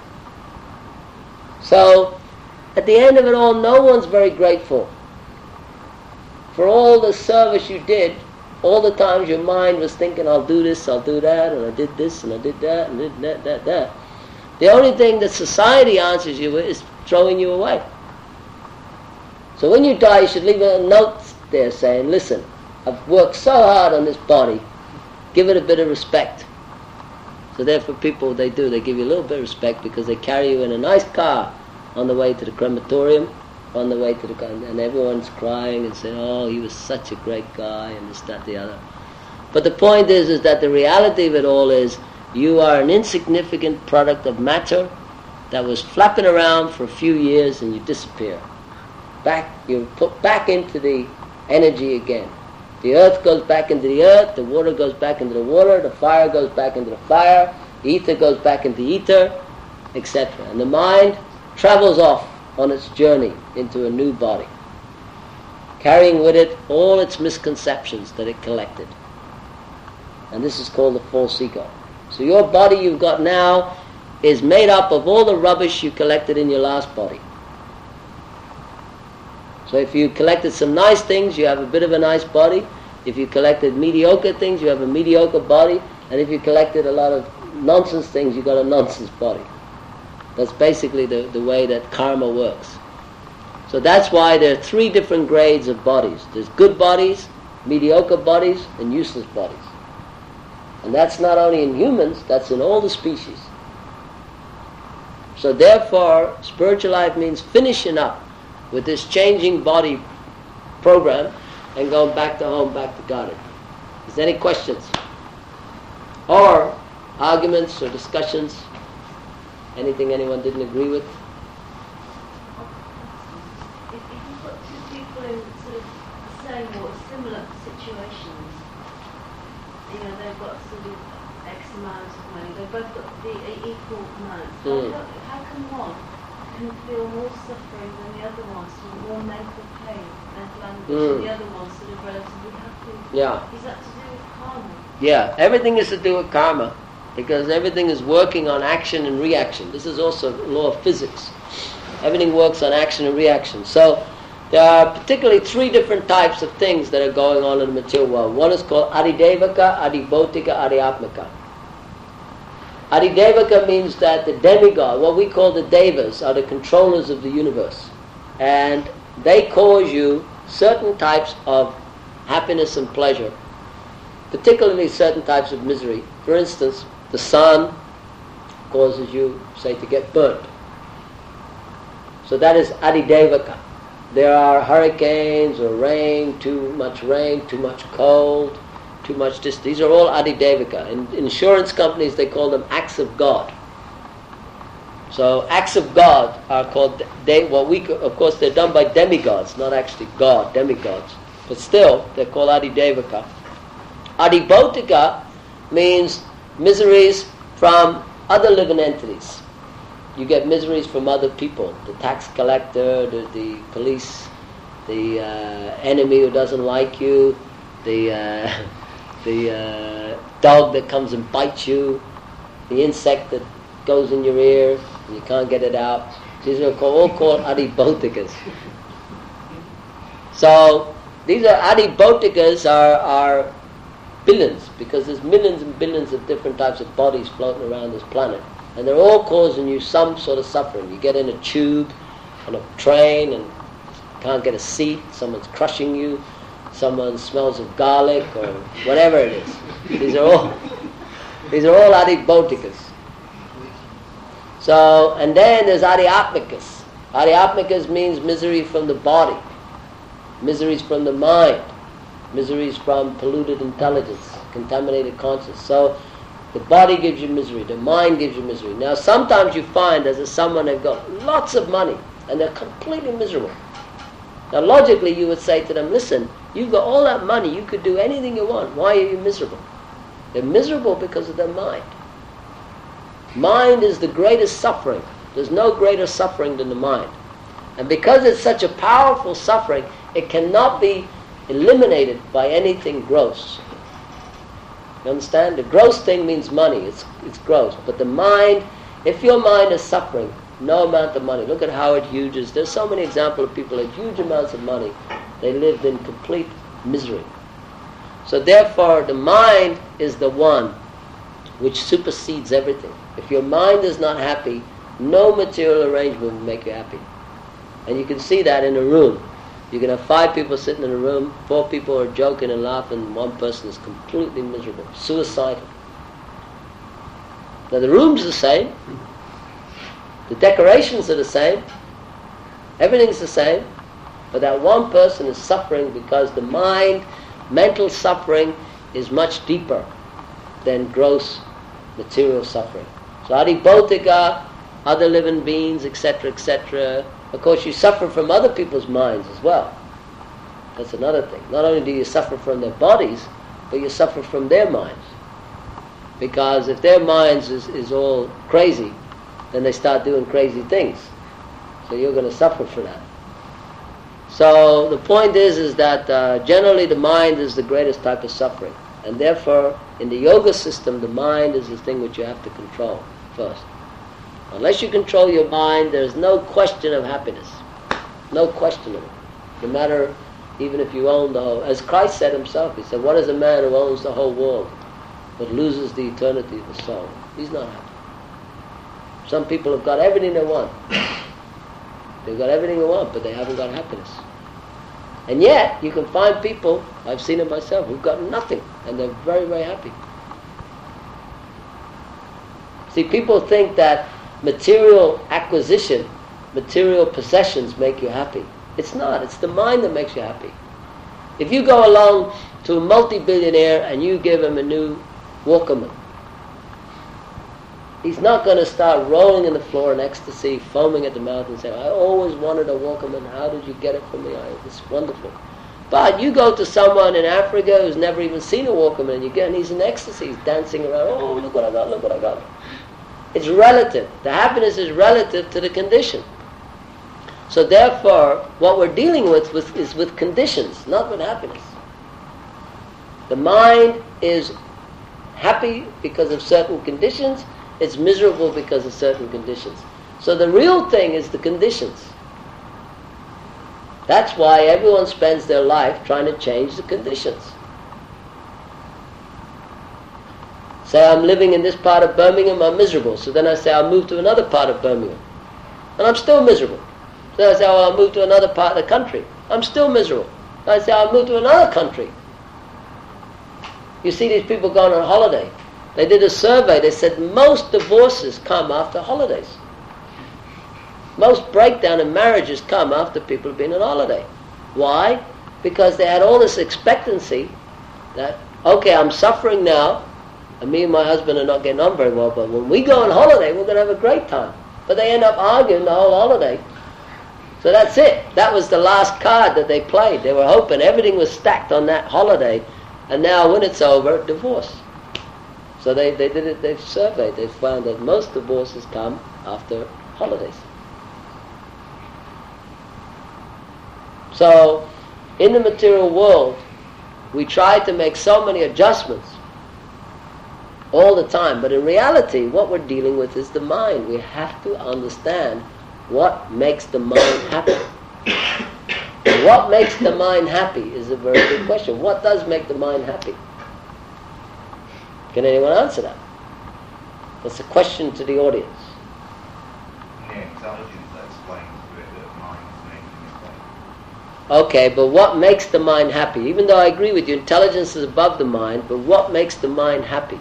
So, at the end of it all, no one's very grateful for all the service you did. All the times your mind was thinking, I'll do this, I'll do that, and I did this, and I did that, and did that, that, that. The only thing that society answers you with is throwing you away. So when you die, you should leave a note there saying, listen, I've worked so hard on this body, give it a bit of respect. So therefore people, they do, they give you a little bit of respect because they carry you in a nice car on the way to the crematorium, on the way to the, and everyone's crying and saying, oh, he was such a great guy, and this, that, the other. But the point is, is that the reality of it all is, you are an insignificant product of matter that was flapping around for a few years and you disappear. Back, you're put back into the energy again. The earth goes back into the earth, the water goes back into the water, the fire goes back into the fire, the ether goes back into ether, et cetera. And the mind travels off on its journey into a new body, carrying with it all its misconceptions that it collected. And this is called the false ego. So your body you've got now is made up of all the rubbish you collected in your last body. So if you collected some nice things, you have a bit of a nice body. If you collected mediocre things, you have a mediocre body. And if you collected a lot of nonsense things, you've got a nonsense body. That's basically the, the way that karma works. So that's why there are three different grades of bodies. There's good bodies, mediocre bodies, and useless bodies. And that's not only in humans, that's in all the species. So therefore, spiritual life means finishing up with this changing body program and going back to home, back to Godhead. Is there any questions? Or arguments or discussions? Anything anyone didn't agree with? If, if you've got two people in sort of the same or similar situations, you know, they've got sort of X amount of money, they've both got the equal amount. Mm. How, how can one can feel more suffering than the other one, sort of more mental pain, mental anguish, Mm. and the other one sort of relatively happy? Yeah. Is that to do with karma? Yeah, everything is to do with karma, because everything is working on action and reaction. This is also law of physics. Everything works on action and reaction. So there are particularly three different types of things that are going on in the material world. One is called Adidevaka, Adibhotika, Adiatmaka. Adidevaka means that the demigod, what we call the devas, are the controllers of the universe. And they cause you certain types of happiness and pleasure, particularly certain types of misery. For instance, the sun causes you, say, to get burnt. So that is Adidevaka. There are hurricanes or rain, too much rain, too much cold, too much this. These are all Adidevaka. In insurance companies, they call them acts of God. So acts of God are called, they, well, we, of course they're done by demigods, not actually God, demigods. But still, they're called Adidevaka. Adibautika means miseries from other living entities. You get miseries from other people, the tax collector, the, the police, the uh, enemy who doesn't like you, the uh, the uh, dog that comes and bites you, the insect that goes in your ear and you can't get it out. These are called, all called Adibautikas. So these are Adibautikas are, are billions, because there's millions and billions of different types of bodies floating around this planet. And they're all causing you some sort of suffering. You get in a tube on a train and can't get a seat, someone's crushing you, someone smells of garlic or whatever it is. These are all these are all Adibautikas. So, and then there's Adhyatmikas. Adhyatmikas means misery from the body, miseries from the mind, miseries from polluted intelligence, contaminated conscience. So the body gives you misery, the mind gives you misery. Now sometimes you find as a someone they've got lots of money and they're completely miserable. Now logically you would say to them, listen, you've got all that money, you could do anything you want, why are you miserable? They're miserable because of their mind. Mind is the greatest suffering. There's no greater suffering than the mind. And because it's such a powerful suffering, it cannot be eliminated by anything gross. You understand? The gross thing means money, it's it's gross. But the mind, if your mind is suffering, no amount of money. Look at Howard Hughes. There's so many examples of people with huge amounts of money. They lived in complete misery. So therefore, the mind is the one which supersedes everything. If your mind is not happy, no material arrangement will make you happy. And you can see that in a room. You can have five people sitting in a room, four people are joking and laughing, one person is completely miserable, suicidal. Now the room's the same, the decorations are the same, everything's the same, but that one person is suffering because the mind, mental suffering is much deeper than gross material suffering. So Adibautika, other living beings, et cetera, et cetera. Of course, you suffer from other people's minds as well. That's another thing. Not only do you suffer from their bodies, but you suffer from their minds. Because if their minds is, is all crazy, then they start doing crazy things. So you're going to suffer for that. So the point is, is that uh, generally the mind is the greatest type of suffering. And therefore, in the yoga system, the mind is the thing which you have to control first. Unless you control your mind, there's no question of happiness. No question of it. No matter, even if you own the whole... As Christ said himself, he said, what is a man who owns the whole world but loses the eternity of the soul? He's not happy. Some people have got everything they want. They've got everything they want, but they haven't got happiness. And yet, you can find people, I've seen it myself, who've got nothing, and they're very, very happy. See, people think that material acquisition, material possessions make you happy. It's not. It's the mind that makes you happy. If you go along to a multi-billionaire and you give him a new Walkman, he's not going to start rolling in the floor in ecstasy, foaming at the mouth and say, I always wanted a Walkman, how did you get it for me? I, it's wonderful. But you go to someone in Africa who's never even seen a Walkman and you get, and he's in ecstasy, he's dancing around, oh, look what I got, look what I got. It's relative. The happiness is relative to the condition. So therefore, what we're dealing with, with is with conditions, not with happiness. The mind is happy because of certain conditions, it's miserable because of certain conditions. So the real thing is the conditions. That's why everyone spends their life trying to change the conditions. Say, I'm living in this part of Birmingham, I'm miserable. So then I say, I'll move to another part of Birmingham. And I'm still miserable. So I say, oh, I'll move to another part of the country. I'm still miserable. So I say, I'll move to another country. You see these people going on holiday. They did a survey. They said most divorces come after holidays. Most breakdown in marriages come after people have been on holiday. Why? Because they had all this expectancy that, okay, I'm suffering now, and me and my husband are not getting on very well, but when we go on holiday, we're going to have a great time. but they end up arguing the whole holiday. So that's it. That was the last card that they played. They were hoping everything was stacked on that holiday, and now when it's over, divorce. So they, they did it, they've surveyed, they found that most divorces come after holidays. So, in the material world, we try to make so many adjustments all the time, but in reality, what we're dealing with is the mind. We have to understand what makes the mind happy. And what makes the mind happy is a very good question. What does make the mind happy? Can anyone answer that? That's a question to the audience. Yeah, intelligence that explains the way that mind is making it. Okay, but what makes the mind happy? Even though I agree with you, intelligence is above the mind, but what makes the mind happy?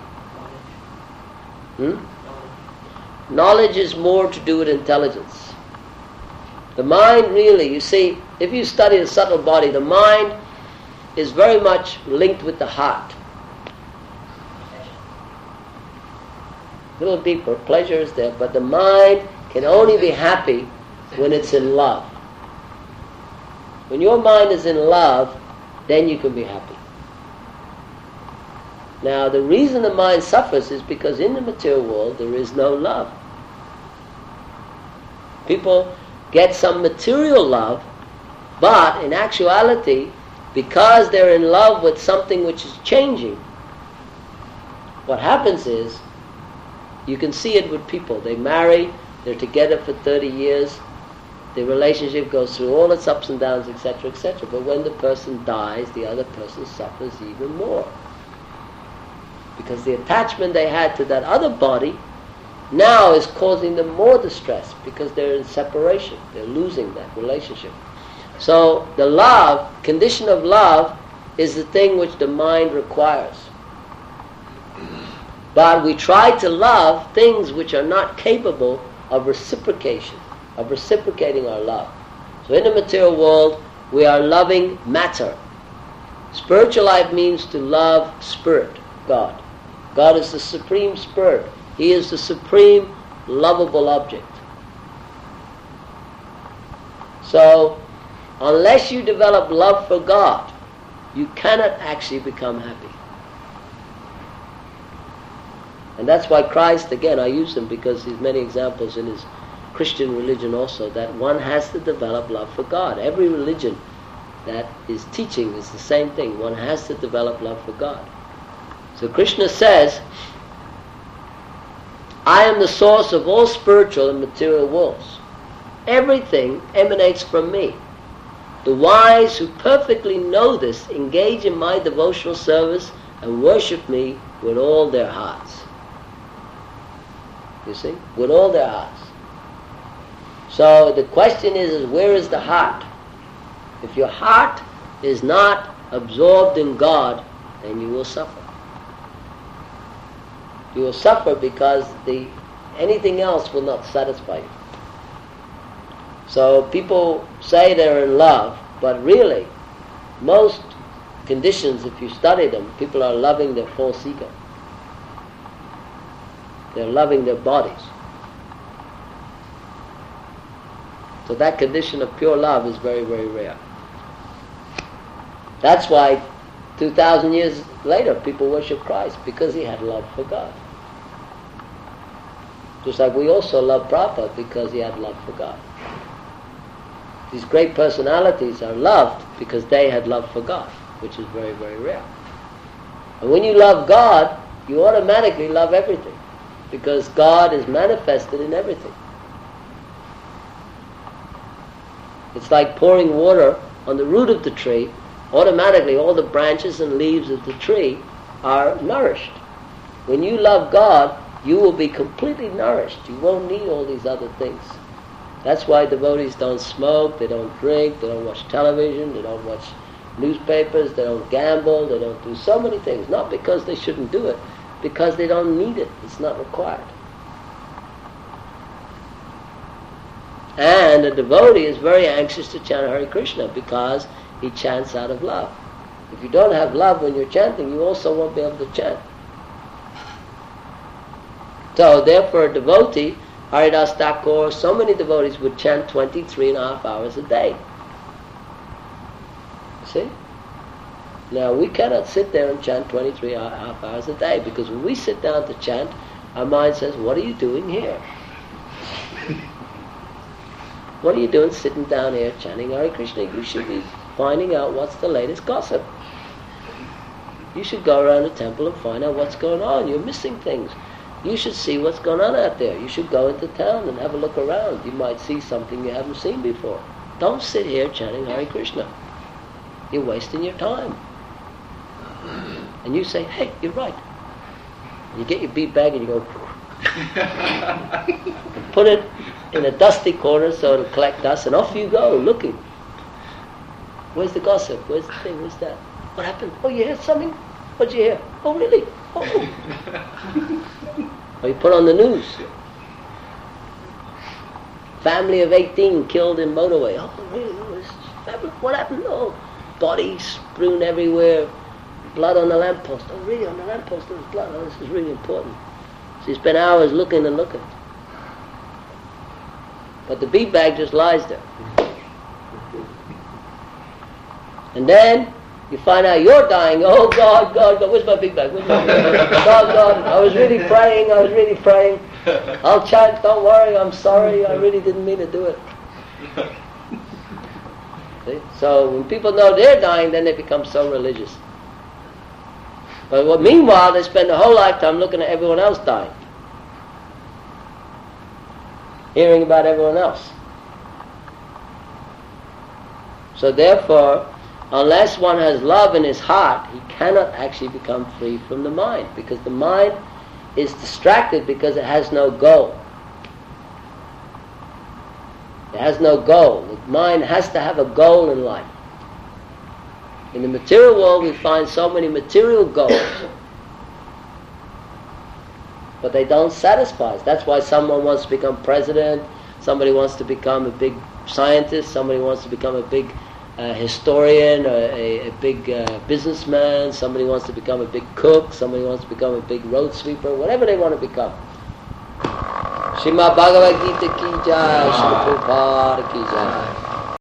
Hmm? Knowledge is more to do with intelligence. The mind really, you see, if you study the subtle body, the mind is very much linked with the heart. A little deeper, pleasure is there, but the mind can only be happy when it's in love. When your mind is in love, then you can be happy. Now, the reason the mind suffers is because in the material world there is no love. People get some material love, but in actuality, because they're in love with something which is changing, what happens is, you can see it with people. They marry, they're together for thirty years, the relationship goes through all its ups and downs, et cetera, et cetera. But when the person dies, the other person suffers even more. Because the attachment they had to that other body now is causing them more distress because they're in separation. They're losing that relationship. So the love, condition of love, is the thing which the mind requires. But we try to love things which are not capable of reciprocation, of reciprocating our love. So in the material world, we are loving matter. Spiritual life means to love spirit, God. God is the supreme spirit. He is the supreme lovable object. So, unless you develop love for God, you cannot actually become happy. And that's why Christ, again, I use him because there's many examples in his Christian religion also, that one has to develop love for God. Every religion that is teaching is the same thing. One has to develop love for God. So Krishna says, I am the source of all spiritual and material worlds. Everything emanates from me. The wise who perfectly know this engage in my devotional service and worship me with all their hearts. You see? With all their hearts. So the question is, is where is the heart? If your heart is not absorbed in God, then you will suffer. You will suffer because the anything else will not satisfy you. So people say they're in love, but really, most conditions, if you study them, people are loving their false ego. They're loving their bodies. So that condition of pure love is very, very rare. That's why two thousand years later people worship Christ, because he had love for God. Just like we also love Prabhupada because he had love for God. These great personalities are loved because they had love for God, which is very, very rare. And when you love God, you automatically love everything, because God is manifested in everything. It's like pouring water on the root of the tree. Automatically all the branches and leaves of the tree are nourished. When you love God, you will be completely nourished. You won't need all these other things. That's why devotees don't smoke, they don't drink, they don't watch television, they don't watch newspapers, they don't gamble, they don't do so many things. Not because they shouldn't do it, because they don't need it. It's not required. And a devotee is very anxious to chant Hare Krishna because he chants out of love. If you don't have love when you're chanting, you also won't be able to chant. So therefore a devotee Haridas Thakur, so many devotees would chant twenty-three and a half hours a day. See? Now we cannot sit there and chant twenty-three and a half hours a day, because when we sit down to chant, our mind says, what are you doing here? What are you doing sitting down here chanting Hare Krishna? You should be finding out what's the latest gossip. You should go around the temple and find out what's going on. You're missing things. You should see what's going on out there. You should go into town and have a look around. You might see something you haven't seen before. Don't sit here chanting Hare Krishna. You're wasting your time. And you say, hey, you're right. And you get your bead bag and you go, put it in a dusty corner so it'll collect dust, and off you go, looking. Where's the gossip? Where's the thing? Where's that? What happened? Oh, you heard something? What'd you hear? Oh, really? Oh. Or you put on the news. Family of eighteen killed in motorway. Oh, really? Oh, this is, what happened? Oh, bodies strewn everywhere. Blood on the lamppost. Oh, really? On the lamppost there was blood. Oh, this is really important. So you spend hours looking and looking. But the bead bag just lies there. And then you find out you're dying. Oh, God, God, God, where's my bead bag? Where's my bead bag? God, God, I was really praying, I was really praying. I'll chant, don't worry, I'm sorry, I really didn't mean to do it. See? So when people know they're dying, then they become so religious. But what, meanwhile, they spend the whole lifetime looking at everyone else dying. Hearing about everyone else. So therefore, unless one has love in his heart, he cannot actually become free from the mind, because the mind is distracted because it has no goal. It has no goal. The mind has to have a goal in life. In the material world we find so many material goals, but they don't satisfy us. That's why someone wants to become president, somebody wants to become a big scientist, somebody wants to become a big uh, historian, or a, a big uh, businessman, somebody wants to become a big cook, somebody wants to become a big road sweeper, whatever they want to become. Srimad Bhagavad Gita ki jai, Srila Prabhupada ki jai.